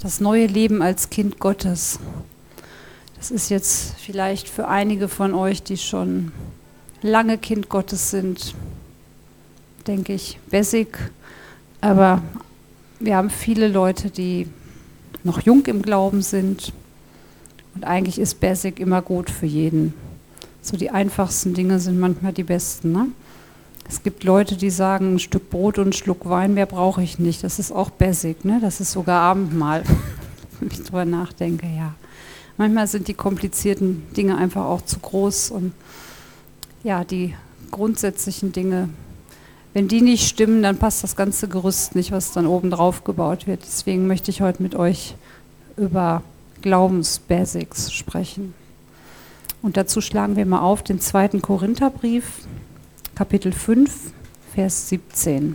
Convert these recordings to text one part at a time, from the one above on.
Das neue Leben als Kind Gottes. Das ist jetzt vielleicht für einige von euch, die schon lange Kind Gottes sind, denke ich, basic. Aber wir haben viele Leute, die noch jung im Glauben sind. Und eigentlich ist basic immer gut für jeden. So die einfachsten Dinge sind manchmal die besten, ne? Es gibt Leute, die sagen, ein Stück Brot und ein Schluck Wein, mehr brauche ich nicht. Das ist auch basic, ne? Das ist sogar Abendmahl, wenn ich drüber nachdenke, ja. Manchmal sind die komplizierten Dinge einfach auch zu groß und ja, die grundsätzlichen Dinge, wenn die nicht stimmen, dann passt das ganze Gerüst nicht, was dann oben drauf gebaut wird. Deswegen möchte ich heute mit euch über Glaubensbasics sprechen. Und dazu schlagen wir mal auf den 2. Korintherbrief, Kapitel 5, Vers 17.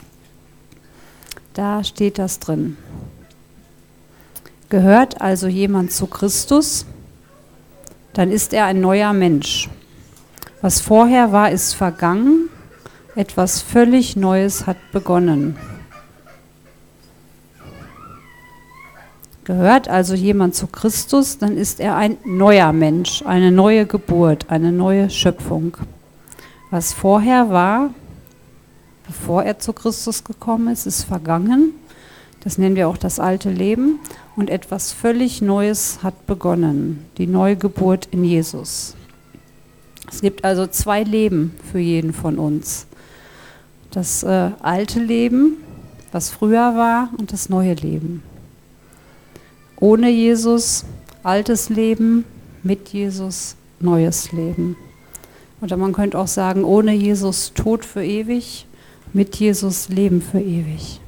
Da steht das drin. Gehört also jemand zu Christus, dann ist er ein neuer Mensch. Was vorher war, ist vergangen, etwas völlig Neues hat begonnen. Gehört also jemand zu Christus, dann ist er ein neuer Mensch, eine neue Geburt, eine neue Schöpfung. Was vorher war, bevor er zu Christus gekommen ist, ist vergangen. Das nennen wir auch das alte Leben. Und etwas völlig Neues hat begonnen, die Neugeburt in Jesus. Es gibt also 2 Leben für jeden von uns. Das alte Leben, was früher war, und das neue Leben. Ohne Jesus, altes Leben, mit Jesus, neues Leben. Oder man könnte auch sagen, ohne Jesus Tod für ewig, mit Jesus Leben für ewig.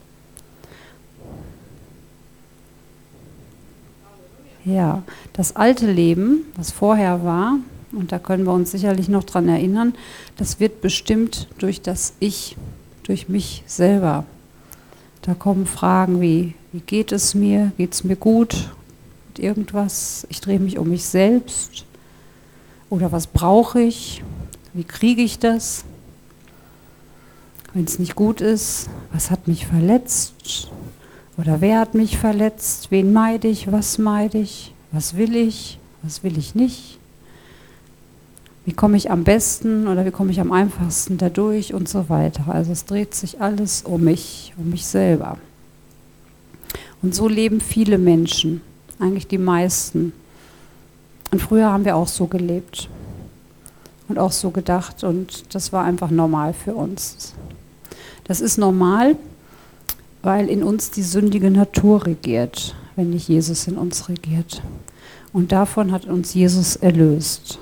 Ja, das alte Leben, was vorher war, und da können wir uns sicherlich noch dran erinnern, das wird bestimmt durch das Ich, durch mich selber. Da kommen Fragen wie geht es mir? Geht es mir gut? Mit irgendwas? Ich drehe mich um mich selbst. Oder was brauche ich? Wie kriege ich das? Wenn es nicht gut ist, was hat mich verletzt? Oder wer hat mich verletzt? Wen meide ich? Was meide ich? Was will ich? Was will ich nicht? Wie komme ich am besten oder wie komme ich am einfachsten dadurch und so weiter. Also es dreht sich alles um mich selber. Und so leben viele Menschen, eigentlich die meisten. Und früher haben wir auch so gelebt und auch so gedacht und das war einfach normal für uns. Das ist normal, weil in uns die sündige Natur regiert, wenn nicht Jesus in uns regiert. Und davon hat uns Jesus erlöst.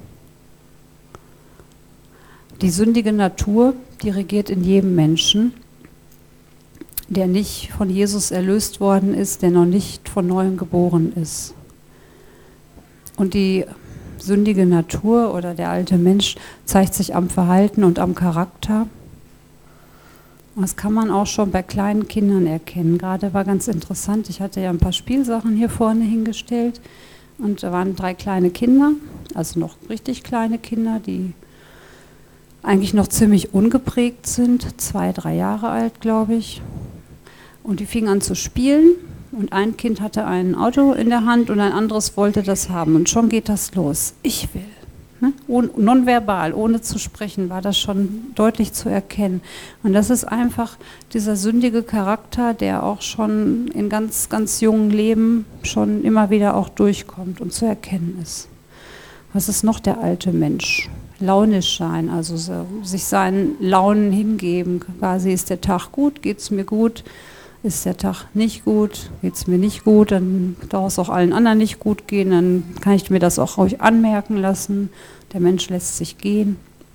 Die sündige Natur, die regiert in jedem Menschen, der nicht von Jesus erlöst worden ist, der noch nicht von Neuem geboren ist. Und die sündige Natur oder der alte Mensch zeigt sich am Verhalten und am Charakter. Und das kann man auch schon bei kleinen Kindern erkennen. Gerade war ganz interessant, ich hatte ja ein paar Spielsachen hier vorne hingestellt und da waren 3 kleine Kinder, also noch richtig kleine Kinder, die eigentlich noch ziemlich ungeprägt sind, 2, 3 Jahre alt, glaube ich. Und die fingen an zu spielen und ein Kind hatte ein Auto in der Hand und ein anderes wollte das haben. Und schon geht das los. Ich will. Ne? Nonverbal, ohne zu sprechen, war das schon deutlich zu erkennen. Und das ist einfach dieser sündige Charakter, der auch schon in ganz, ganz jungen Leben schon immer wieder auch durchkommt und zu erkennen ist. Was ist noch der alte Mensch? Launisch sein, also so, sich seinen Launen hingeben. Quasi ist der Tag gut, geht es mir gut, ist der Tag nicht gut, geht es mir nicht gut, dann darf es auch allen anderen nicht gut gehen, dann kann ich mir das auch ruhig anmerken lassen. Der Mensch lässt sich gehen.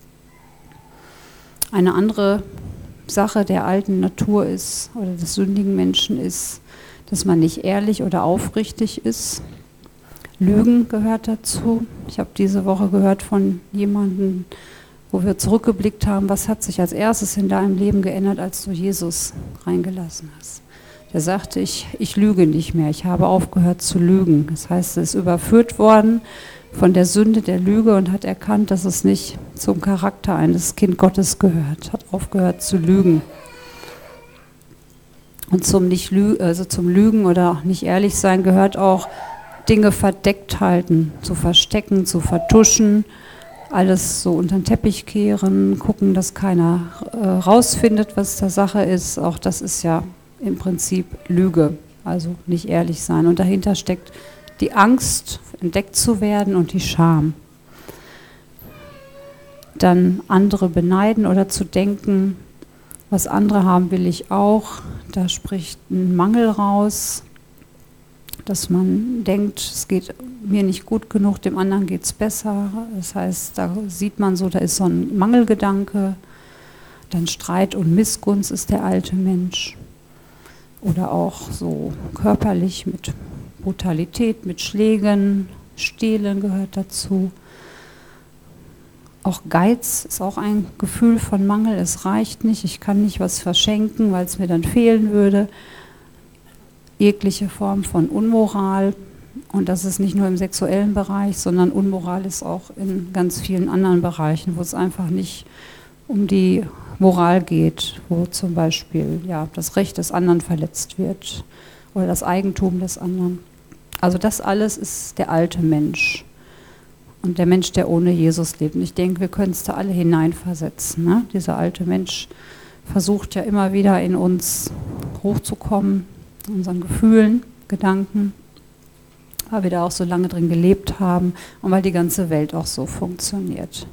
Eine andere Sache der alten Natur ist, oder des sündigen Menschen ist, dass man nicht ehrlich oder aufrichtig ist. Lügen gehört dazu. Ich habe diese Woche gehört von jemandem, wo wir zurückgeblickt haben, was hat sich als erstes in deinem Leben geändert, als du Jesus reingelassen hast. Der sagte, ich lüge nicht mehr, ich habe aufgehört zu lügen. Das heißt, er ist überführt worden von der Sünde der Lüge und hat erkannt, dass es nicht zum Charakter eines Kind Gottes gehört, hat aufgehört zu lügen. Und zum zum Lügen oder auch nicht ehrlich sein gehört auch Dinge verdeckt halten, zu verstecken, zu vertuschen, alles so unter den Teppich kehren, gucken, dass keiner rausfindet, was der Sache ist. Auch das ist ja im Prinzip Lüge, also nicht ehrlich sein. Und dahinter steckt die Angst, entdeckt zu werden und die Scham. Dann andere beneiden oder zu denken, was andere haben, will ich auch. Da spricht ein Mangel raus, dass man denkt, es geht mir nicht gut genug, dem anderen geht es besser. Das heißt, da sieht man so, da ist so ein Mangelgedanke. Dann Streit und Missgunst ist der alte Mensch. Oder auch so körperlich mit Brutalität, mit Schlägen, Stehlen gehört dazu. Auch Geiz ist auch ein Gefühl von Mangel, es reicht nicht, ich kann nicht was verschenken, weil es mir dann fehlen würde. Jegliche Form von Unmoral, und das ist nicht nur im sexuellen Bereich, sondern Unmoral ist auch in ganz vielen anderen Bereichen, wo es einfach nicht um die Moral geht, wo zum Beispiel ja, das Recht des anderen verletzt wird oder das Eigentum des anderen. Also das alles ist der alte Mensch. Und der Mensch, der ohne Jesus lebt. Und ich denke, wir können es da alle hineinversetzen. Ne? Dieser alte Mensch versucht ja immer wieder in uns hochzukommen, in unseren Gefühlen, Gedanken, weil wir da auch so lange drin gelebt haben und weil die ganze Welt auch so funktioniert.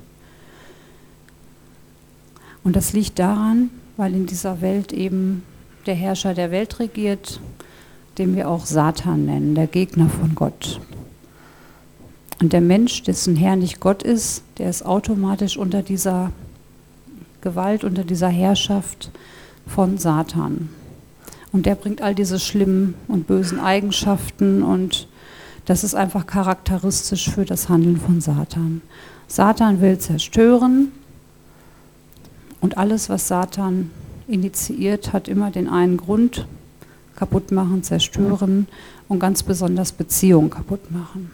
Und das liegt daran, weil in dieser Welt eben der Herrscher der Welt regiert, den wir auch Satan nennen, der Gegner von Gott. Und der Mensch, dessen Herr nicht Gott ist, der ist automatisch unter dieser Gewalt, unter dieser Herrschaft von Satan. Und der bringt all diese schlimmen und bösen Eigenschaften und das ist einfach charakteristisch für das Handeln von Satan. Satan will zerstören und alles, was Satan initiiert, hat immer den einen Grund: kaputt machen, zerstören und ganz besonders Beziehungen kaputt machen.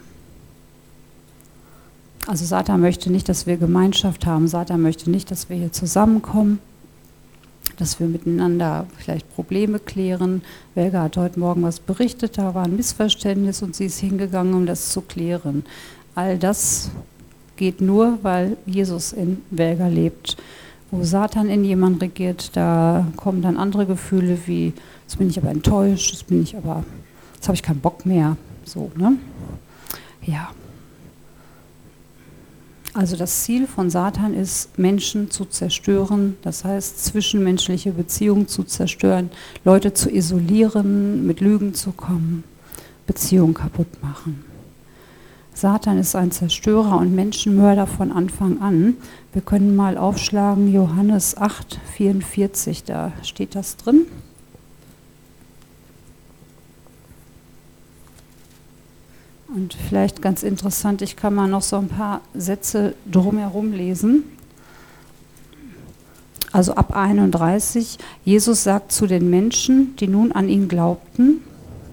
Also Satan möchte nicht, dass wir Gemeinschaft haben. Satan möchte nicht, dass wir hier zusammenkommen, dass wir miteinander vielleicht Probleme klären. Welga hat heute Morgen was berichtet, da war ein Missverständnis und sie ist hingegangen, um das zu klären. All das geht nur, weil Jesus in Welga lebt. Wo Satan in jemand regiert, da kommen dann andere Gefühle wie, jetzt bin ich aber enttäuscht, jetzt habe ich keinen Bock mehr. So, ne? Ja. Also das Ziel von Satan ist, Menschen zu zerstören, das heißt zwischenmenschliche Beziehungen zu zerstören, Leute zu isolieren, mit Lügen zu kommen, Beziehungen kaputt machen. Satan ist ein Zerstörer und Menschenmörder von Anfang an. Wir können mal aufschlagen, Johannes 8,44, da steht das drin. Und vielleicht ganz interessant, ich kann mal noch so ein paar Sätze drumherum lesen. Also ab 31, Jesus sagt zu den Menschen, die nun an ihn glaubten: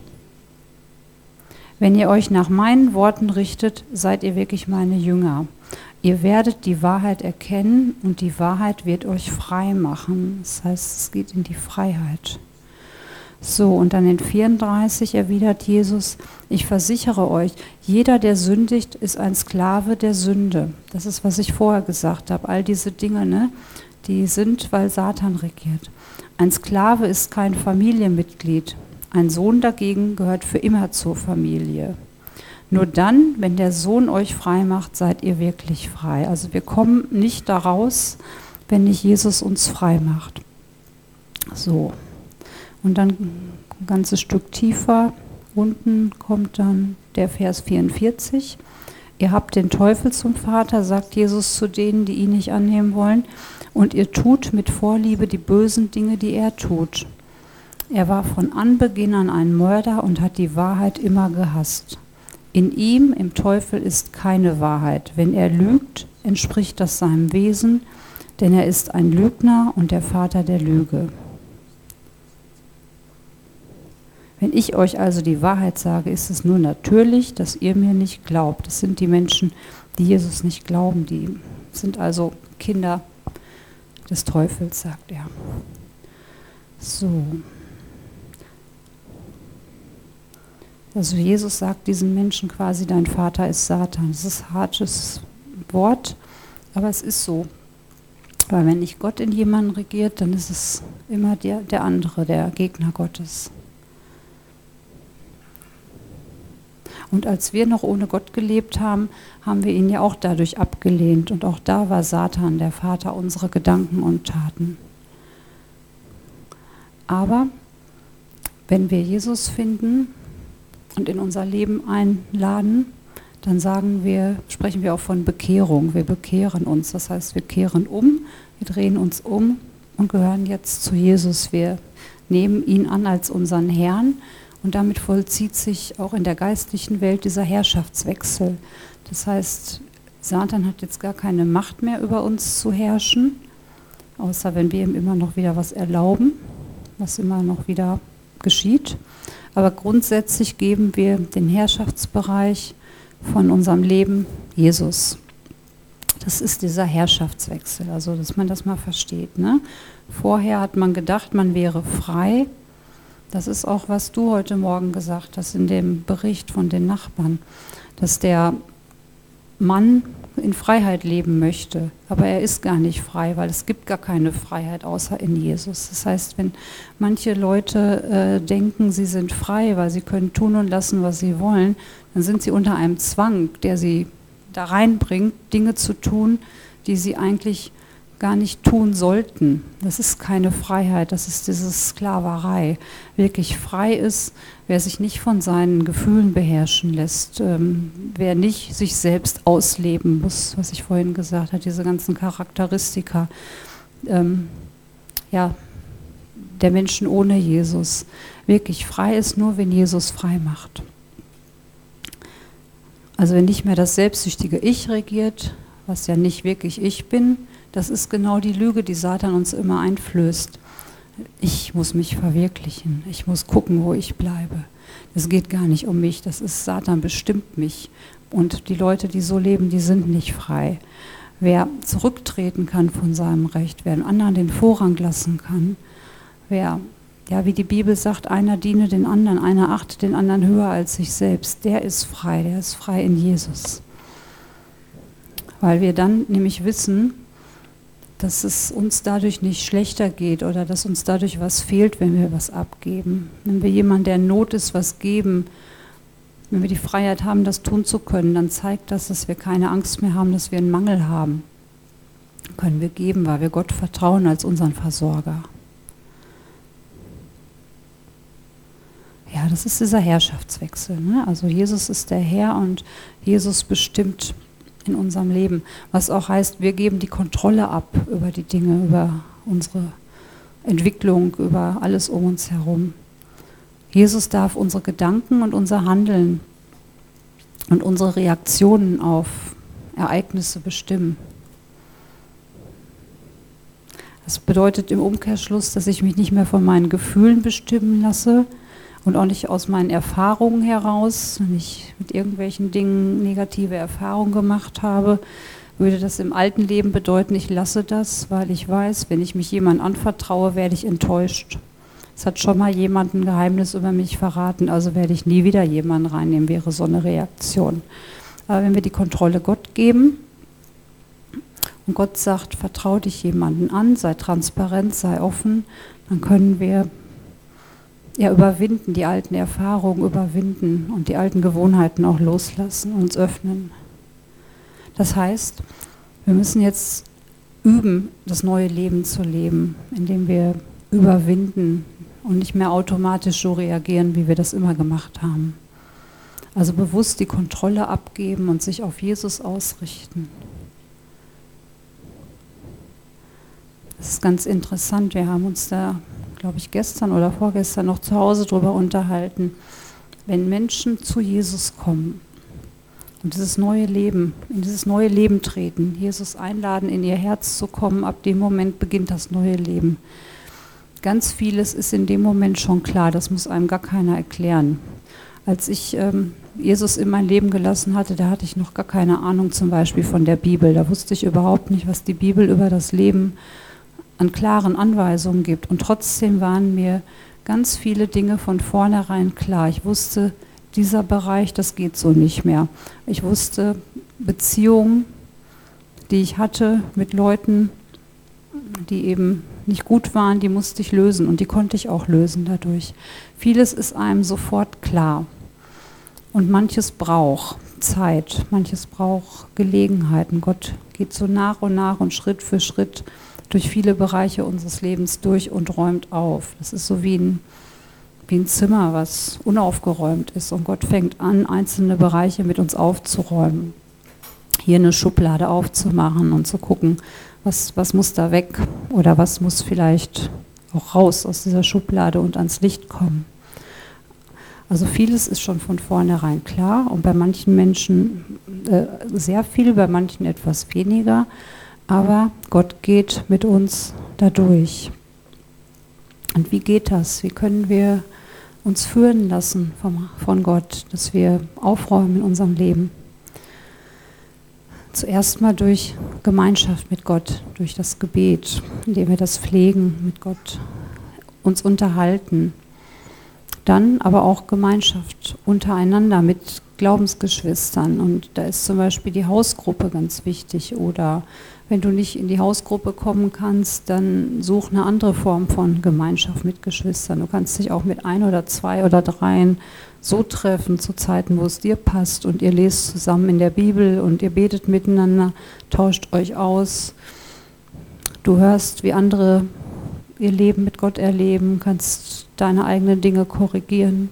Wenn ihr euch nach meinen Worten richtet, seid ihr wirklich meine Jünger. Ihr werdet die Wahrheit erkennen und die Wahrheit wird euch frei machen. Das heißt, es geht in die Freiheit. So, und dann in 34 erwidert Jesus: Ich versichere euch, jeder, der sündigt, ist ein Sklave der Sünde. Das ist, was ich vorher gesagt habe. All diese Dinge, ne, die sind, weil Satan regiert. Ein Sklave ist kein Familienmitglied. Ein Sohn dagegen gehört für immer zur Familie. Nur dann, wenn der Sohn euch frei macht, seid ihr wirklich frei. Also wir kommen nicht da raus, wenn nicht Jesus uns frei macht. So. Und dann ein ganzes Stück tiefer unten kommt dann der Vers 44. Ihr habt den Teufel zum Vater, sagt Jesus zu denen, die ihn nicht annehmen wollen, und ihr tut mit Vorliebe die bösen Dinge, die er tut. Er war von Anbeginn an ein Mörder und hat die Wahrheit immer gehasst. In ihm, im Teufel, ist keine Wahrheit. Wenn er lügt, entspricht das seinem Wesen, denn er ist ein Lügner und der Vater der Lüge. Wenn ich euch also die Wahrheit sage, ist es nur natürlich, dass ihr mir nicht glaubt. Das sind die Menschen, die Jesus nicht glauben. Die sind also Kinder des Teufels, sagt er. So. Also Jesus sagt diesen Menschen quasi, dein Vater ist Satan. Das ist ein hartes Wort, aber es ist so. Weil wenn nicht Gott in jemanden regiert, dann ist es immer der andere, der Gegner Gottes. Und als wir noch ohne Gott gelebt haben, haben wir ihn ja auch dadurch abgelehnt. Und auch da war Satan der Vater unserer Gedanken und Taten. Aber wenn wir Jesus finden und in unser Leben einladen, dann sprechen wir auch von Bekehrung. Wir bekehren uns, das heißt, wir kehren um, wir drehen uns um und gehören jetzt zu Jesus. Wir nehmen ihn an als unseren Herrn und damit vollzieht sich auch in der geistlichen Welt dieser Herrschaftswechsel. Das heißt, Satan hat jetzt gar keine Macht mehr über uns zu herrschen, außer wenn wir ihm immer noch wieder was erlauben, was immer noch wieder geschieht. Aber grundsätzlich geben wir den Herrschaftsbereich von unserem Leben Jesus. Das ist dieser Herrschaftswechsel, also dass man das mal versteht. Ne? Vorher hat man gedacht, man wäre frei. Das ist auch, was du heute Morgen gesagt hast in dem Bericht von den Nachbarn, dass der Mann in Freiheit leben möchte, aber er ist gar nicht frei, weil es gibt gar keine Freiheit außer in Jesus. Das heißt, wenn manche Leute denken, sie sind frei, weil sie können tun und lassen, was sie wollen, dann sind sie unter einem Zwang, der sie da reinbringt, Dinge zu tun, die sie eigentlich gar nicht tun sollten. Das ist keine Freiheit, das ist diese Sklaverei. Wirklich frei ist, wer sich nicht von seinen Gefühlen beherrschen lässt, wer nicht sich selbst ausleben muss, was ich vorhin gesagt habe, diese ganzen Charakteristika der Menschen ohne Jesus. Wirklich frei ist nur, wenn Jesus frei macht. Also wenn nicht mehr das selbstsüchtige Ich regiert, was ja nicht wirklich ich bin, das ist genau die Lüge, die Satan uns immer einflößt. Ich muss mich verwirklichen, ich muss gucken, wo ich bleibe. Es geht gar nicht um mich, das ist Satan bestimmt mich. Und die Leute, die so leben, die sind nicht frei. Wer zurücktreten kann von seinem Recht, wer dem anderen den Vorrang lassen kann, wer, ja, wie die Bibel sagt, einer diene den anderen, einer achtet den anderen höher als sich selbst, der ist frei in Jesus. Weil wir dann nämlich wissen, dass es uns dadurch nicht schlechter geht oder dass uns dadurch was fehlt, wenn wir was abgeben. Wenn wir jemandem, der in Not ist, was geben, wenn wir die Freiheit haben, das tun zu können, dann zeigt das, dass wir keine Angst mehr haben, dass wir einen Mangel haben. Können wir geben, weil wir Gott vertrauen als unseren Versorger. Ja, das ist dieser Herrschaftswechsel. Ne? Also Jesus ist der Herr und Jesus bestimmt in unserem Leben. Was auch heißt, wir geben die Kontrolle ab über die Dinge, über unsere Entwicklung, über alles um uns herum. Jesus darf unsere Gedanken und unser Handeln und unsere Reaktionen auf Ereignisse bestimmen. Das bedeutet im Umkehrschluss, dass ich mich nicht mehr von meinen Gefühlen bestimmen lasse und auch nicht aus meinen Erfahrungen heraus. Wenn ich mit irgendwelchen Dingen negative Erfahrungen gemacht habe, würde das im alten Leben bedeuten, ich lasse das, weil ich weiß, wenn ich mich jemandem anvertraue, werde ich enttäuscht. Es hat schon mal jemand ein Geheimnis über mich verraten, also werde ich nie wieder jemanden reinnehmen, wäre so eine Reaktion. Aber wenn wir die Kontrolle Gott geben und Gott sagt, vertrau dich jemanden an, sei transparent, sei offen, dann können wir überwinden, die alten Erfahrungen überwinden und die alten Gewohnheiten auch loslassen, uns öffnen. Das heißt, wir müssen jetzt üben, das neue Leben zu leben, indem wir überwinden und nicht mehr automatisch so reagieren, wie wir das immer gemacht haben. Also bewusst die Kontrolle abgeben und sich auf Jesus ausrichten. Das ist ganz interessant. Wir haben uns da, glaube ich, gestern oder vorgestern noch zu Hause drüber unterhalten. Wenn Menschen zu Jesus kommen und in dieses neue Leben treten, Jesus einladen, in ihr Herz zu kommen, ab dem Moment beginnt das neue Leben. Ganz vieles ist in dem Moment schon klar, das muss einem gar keiner erklären. Als ich Jesus in mein Leben gelassen hatte, da hatte ich noch gar keine Ahnung zum Beispiel von der Bibel. Da wusste ich überhaupt nicht, was die Bibel über das Leben an klaren Anweisungen gibt. Und trotzdem waren mir ganz viele Dinge von vornherein klar. Ich wusste, dieser Bereich, das geht so nicht mehr. Ich wusste, Beziehungen, die ich hatte mit Leuten, die eben nicht gut waren, die musste ich lösen und die konnte ich auch lösen dadurch. Vieles ist einem sofort klar und manches braucht Zeit, manches braucht Gelegenheiten. Gott geht so nach und Schritt für Schritt durch viele Bereiche unseres Lebens durch und räumt auf. Das ist so wie ein Zimmer, was unaufgeräumt ist und Gott fängt an, einzelne Bereiche mit uns aufzuräumen. Hier eine Schublade aufzumachen und zu gucken, was muss da weg oder was muss vielleicht auch raus aus dieser Schublade und ans Licht kommen. Also vieles ist schon von vornherein klar und bei manchen Menschen sehr viel, bei manchen etwas weniger, aber Gott geht mit uns dadurch. Und wie geht das? Wie können wir uns führen lassen von Gott, dass wir aufräumen in unserem Leben? Zuerst mal durch Gemeinschaft mit Gott, durch das Gebet, indem wir das pflegen, mit Gott uns unterhalten. Dann aber auch Gemeinschaft untereinander mit Glaubensgeschwistern. Und da ist zum Beispiel die Hausgruppe ganz wichtig. Oder wenn du nicht in die Hausgruppe kommen kannst, dann such eine andere Form von Gemeinschaft mit Geschwistern. Du kannst dich auch mit 1 oder 2 oder 3 so treffen zu Zeiten, wo es dir passt und ihr lest zusammen in der Bibel und ihr betet miteinander, tauscht euch aus. Du hörst, wie andere ihr Leben mit Gott erleben, kannst deine eigenen Dinge korrigieren,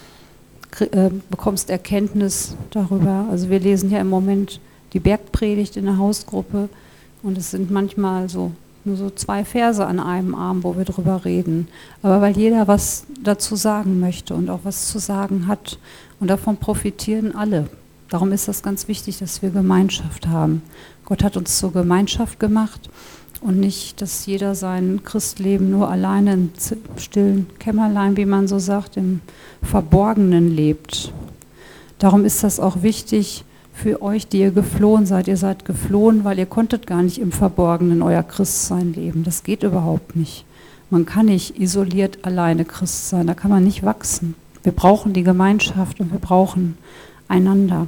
bekommst Erkenntnis darüber. Also wir lesen ja im Moment die Bergpredigt in der Hausgruppe und es sind manchmal nur so 2 Verse an einem Abend, wo wir drüber reden. Aber weil jeder was dazu sagen möchte und auch was zu sagen hat und davon profitieren alle. Darum ist das ganz wichtig, dass wir Gemeinschaft haben. Gott hat uns zur Gemeinschaft gemacht und nicht, dass jeder sein Christleben nur alleine im stillen Kämmerlein, wie man so sagt, im Verborgenen lebt. Darum ist das auch wichtig für euch, die ihr geflohen seid. Ihr seid geflohen, weil ihr konntet gar nicht im Verborgenen euer Christsein leben. Das geht überhaupt nicht. Man kann nicht isoliert alleine Christ sein, da kann man nicht wachsen. Wir brauchen die Gemeinschaft und wir brauchen einander.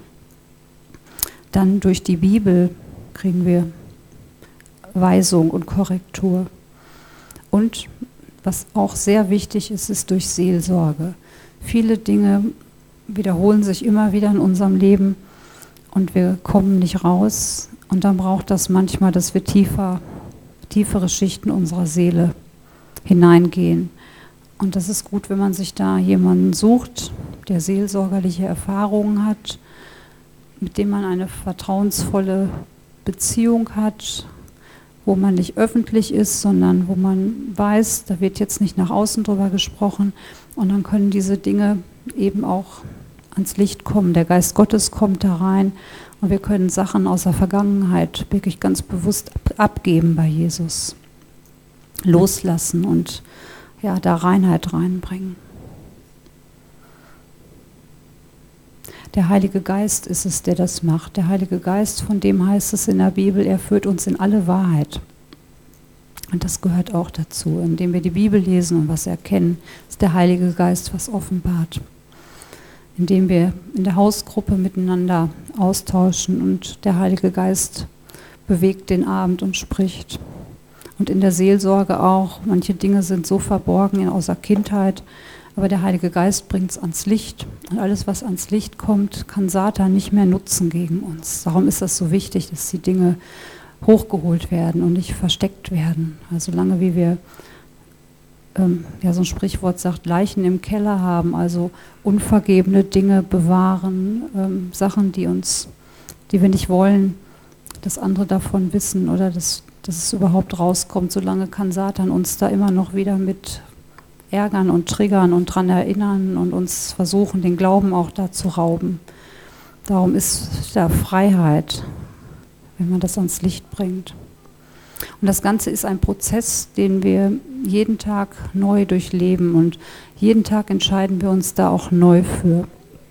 Dann durch die Bibel kriegen wir Weisung und Korrektur. Und was auch sehr wichtig ist, ist durch Seelsorge. Viele Dinge wiederholen sich immer wieder in unserem Leben und wir kommen nicht raus. Und dann braucht das manchmal, dass wir tiefere Schichten unserer Seele hineingehen. Und das ist gut, wenn man sich da jemanden sucht, der seelsorgerliche Erfahrungen hat, mit dem man eine vertrauensvolle Beziehung hat, wo man nicht öffentlich ist, sondern wo man weiß, da wird jetzt nicht nach außen drüber gesprochen und dann können diese Dinge eben auch ans Licht kommen. Der Geist Gottes kommt da rein und wir können Sachen aus der Vergangenheit wirklich ganz bewusst abgeben bei Jesus, loslassen und ja, da Reinheit reinbringen. Der Heilige Geist ist es, der das macht. Der Heilige Geist, von dem heißt es in der Bibel, er führt uns in alle Wahrheit. Und das gehört auch dazu. Indem wir die Bibel lesen und was erkennen, ist der Heilige Geist was offenbart. Indem wir in der Hausgruppe miteinander austauschen und der Heilige Geist bewegt den Abend und spricht. Und in der Seelsorge auch. Manche Dinge sind so verborgen aus der Kindheit, aber der Heilige Geist bringt es ans Licht. Und alles, was ans Licht kommt, kann Satan nicht mehr nutzen gegen uns. Darum ist das so wichtig, dass die Dinge hochgeholt werden und nicht versteckt werden. Also solange wie wir, so ein Sprichwort sagt, Leichen im Keller haben, also unvergebene Dinge bewahren, Sachen, die wir nicht wollen, dass andere davon wissen oder dass es überhaupt rauskommt. Solange kann Satan uns da immer noch wieder mit ärgern und triggern und daran erinnern und uns versuchen, den Glauben auch da zu rauben. Darum ist da Freiheit, wenn man das ans Licht bringt. Und das Ganze ist ein Prozess, den wir jeden Tag neu durchleben und jeden Tag entscheiden wir uns da auch neu für.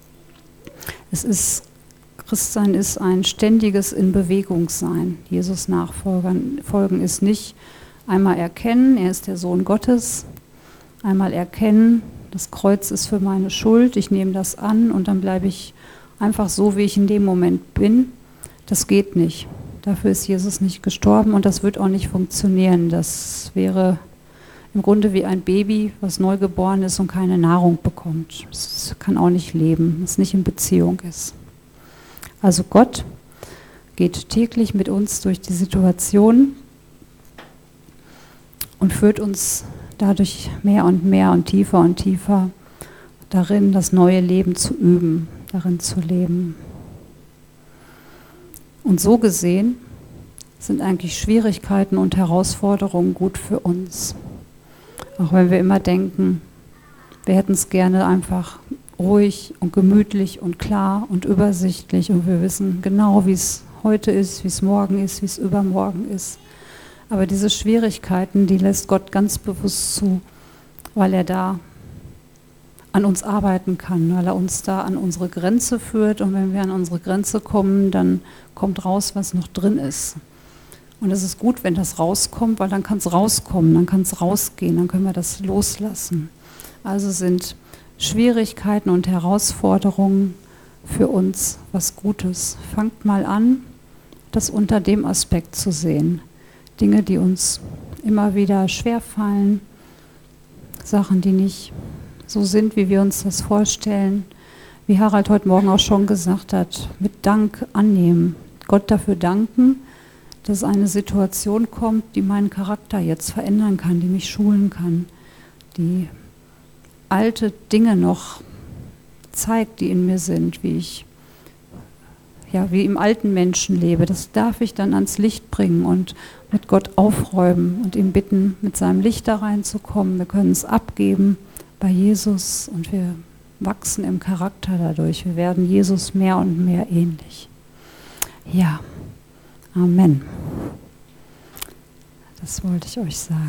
Christsein ist ein ständiges In-Bewegung-Sein. Jesus nachfolgen ist nicht einmal erkennen, er ist der Sohn Gottes, einmal erkennen, das Kreuz ist für meine Schuld, ich nehme das an und dann bleibe ich einfach so, wie ich in dem Moment bin. Das geht nicht. Dafür ist Jesus nicht gestorben und das wird auch nicht funktionieren. Das wäre im Grunde wie ein Baby, was neugeboren ist und keine Nahrung bekommt. Es kann auch nicht leben, es nicht in Beziehung ist. Also Gott geht täglich mit uns durch die Situation und führt uns dadurch mehr und tiefer darin, das neue Leben zu üben, darin zu leben. Und so gesehen sind eigentlich Schwierigkeiten und Herausforderungen gut für uns. Auch wenn wir immer denken, wir hätten es gerne einfach ruhig und gemütlich und klar und übersichtlich und wir wissen genau, wie es heute ist, wie es morgen ist, wie es übermorgen ist. Aber diese Schwierigkeiten, die lässt Gott ganz bewusst zu, weil er da an uns arbeiten kann, weil er uns da an unsere Grenze führt und wenn wir an unsere Grenze kommen, dann kommt raus, was noch drin ist. Und es ist gut, wenn das rauskommt, weil dann kann es rauskommen, dann kann es rausgehen, dann können wir das loslassen. Also sind Schwierigkeiten und Herausforderungen für uns was Gutes. Fangt mal an, das unter dem Aspekt zu sehen. Dinge, die uns immer wieder schwerfallen, Sachen, die nicht so sind, wie wir uns das vorstellen. Wie Harald heute Morgen auch schon gesagt hat, mit Dank annehmen. Gott dafür danken, dass eine Situation kommt, die meinen Charakter jetzt verändern kann, die mich schulen kann, die alte Dinge noch zeigt, die in mir sind, wie im alten Menschen lebe. Das darf ich dann ans Licht bringen und mit Gott aufräumen und ihn bitten, mit seinem Licht da reinzukommen. Wir können es abgeben bei Jesus und wir wachsen im Charakter dadurch. Wir werden Jesus mehr und mehr ähnlich. Ja, Amen. Das wollte ich euch sagen.